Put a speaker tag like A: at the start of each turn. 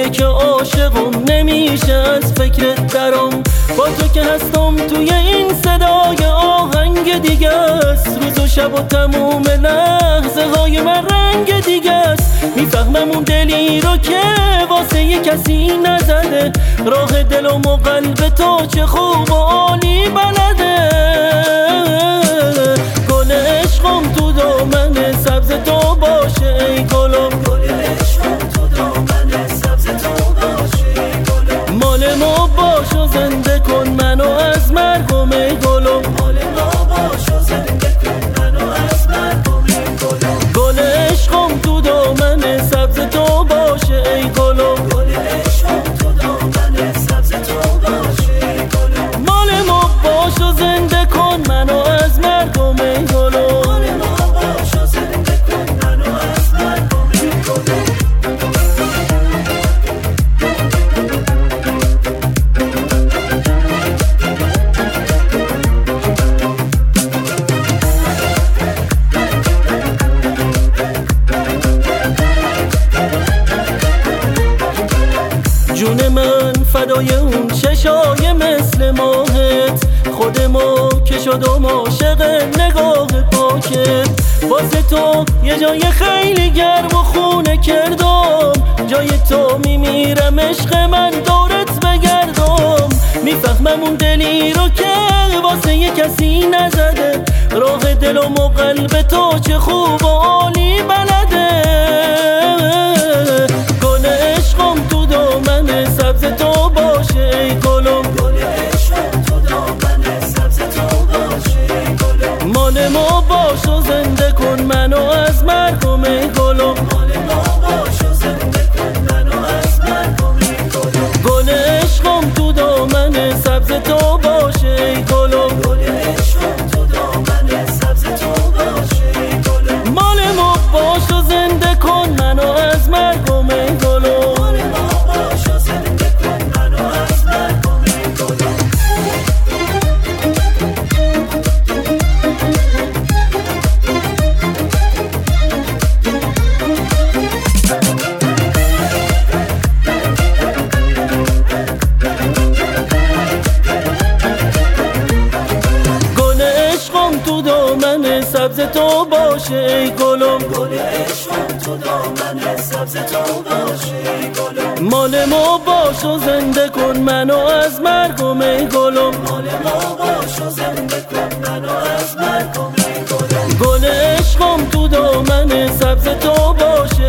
A: که عاشقم نمیشه از فکرت درم. با تو که هستم توی این صدای آهنگ دیگه است. روز و شب و تموم لحظه های من رنگ دیگه است. میفهمم اون دلی رو که واسه یه کسی نزده. راه دلم و قلب تو چه خوب و عالی بلده. گل عشقم تو دامن سبز تو باشه ای گلم.
B: گل عشقم تو دامن سبز تو باشه ای گلم.
A: مال ما باش و زنده کن منو از مرگم ای گلم.
B: مال ما باش و زنده کن منو از مرگم ای گلم.
A: گل عشقم تو دامن سبز تو باشه ای گلم.
B: گل عشقم تو دامن سبز تو باشه ای گلم.
A: مال ما باش و زنده کن منو از مرگم ای گلم.
B: مال ما باش و زنده کن منو از مرگم ای گلم.
A: جون من فدای اون چشای مثل ماهت. خودمو که شدم عاشق نگاه پاکت. واسه تو یه جای خیلی گرم و خونه کردم. جای تو میمیرم عشق من دورت بگردم. میفهمم اون دلی رو که واسه یه کسی نزده. راه دلم و قلب تو چه خوب و عالی بلده. گل عشقم تو دامن سبز تو باشه ای گلم.
B: گل عشقم تو دامن سبز تو باشه ای گلم.
A: مال ما باش و زنده کن منو از مرگم ای گلم.
B: مال ما باش و زنده کن منو از مرگم ای گلم.
A: گل عشقم تو دامن سبز تو باشه ای گلم.
B: گل عشقم تو دامن سبز تو باشه ای گلم.
A: مال ما باش و زنده کن منو از مرگم ای گلم.
B: مال ما باش و زنده کن منو از مرگم ای گلم.
A: گل عشقم تو دامن سبز تو باشه ای گلم.
B: گل عشقم تو دامن سبز تو باشه ای گلم.
A: مال ما باش و زنده کن منو از مرگم ای گلم.
B: مال ما باش و زنده کن منو از مرگم ای گلم.
A: گل عشقم تو دامن سبز تو باشه